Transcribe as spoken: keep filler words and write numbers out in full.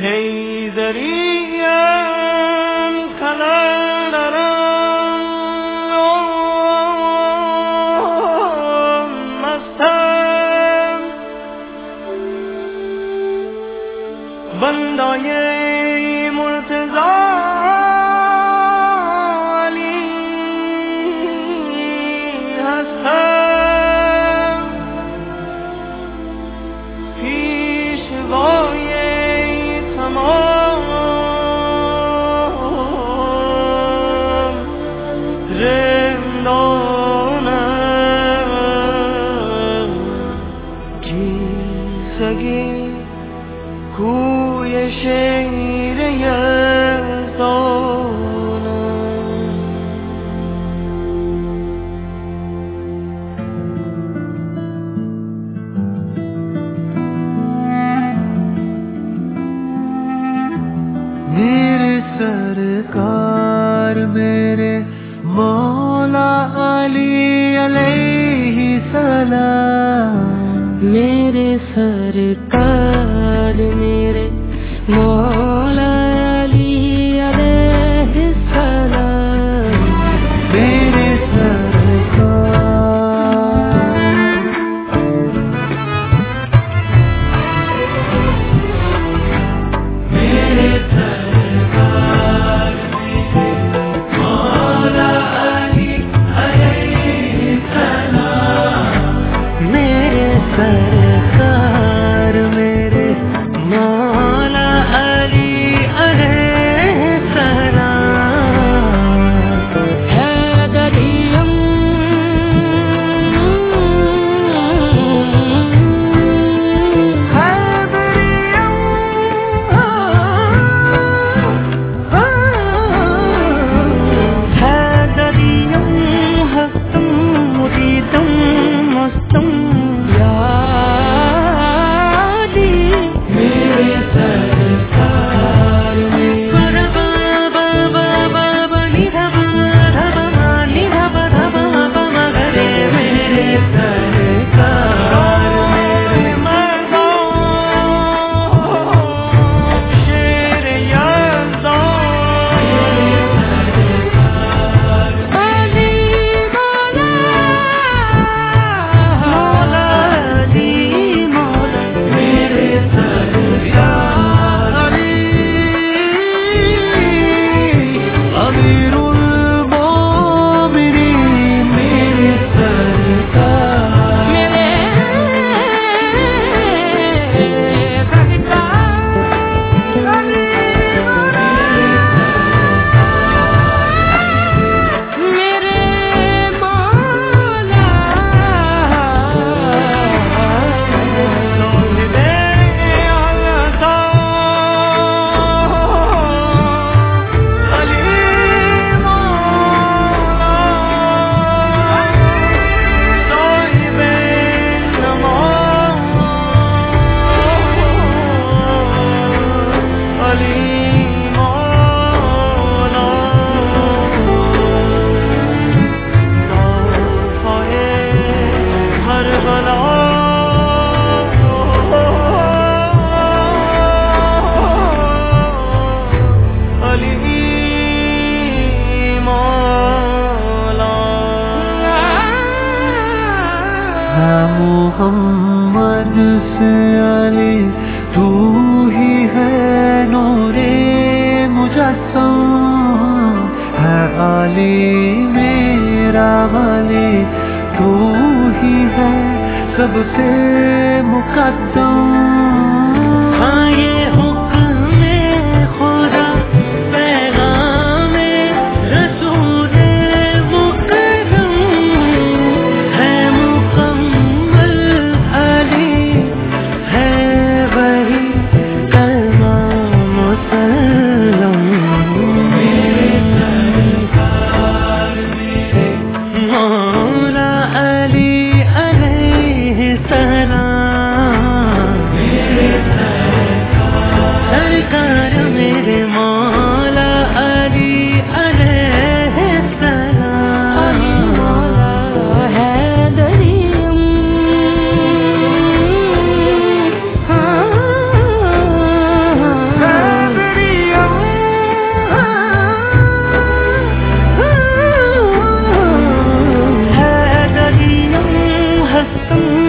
حیدریم کلندرم مستم بندای مرتضی علی هستم پیشوای تمام رندانم کیسگی کوی شیر یزدانم میرے سرکار میرے مولا علی علیہ السلام میرے سرکار میرے مولا علی علیہ السلام میرے سرکار میرے سرکار مولا علی علیہ السلام میرے سرکار میرے مولا علی علیہ السلام حیدریم حیدریم ہستم مریدم مستم یا علی میرے سرکار بابا بابا بابا نیدھا بابا نیدھا بابا بابا گرے میرے سرکار میرے شیر یزدان علی مولا مولا علی مولا میرے سرکار علی امیر المومنین میرے سرکار میرے سرکار علی میرے مولا صاحب العطا علی مولا صاحب نماز علی مولا دافع کربلا علی مولا ہے محمد سے علی تو ہی ہے نور مجسم ہے علی میرا ولی تو ہی ہے سب سے مقدم ہاں یہ حکم خدا پیغام رسول مکرم ہے مکمل علی ہے وہی کلمہ مسلم مولا علی علیہ السلام میرے سرکار قسم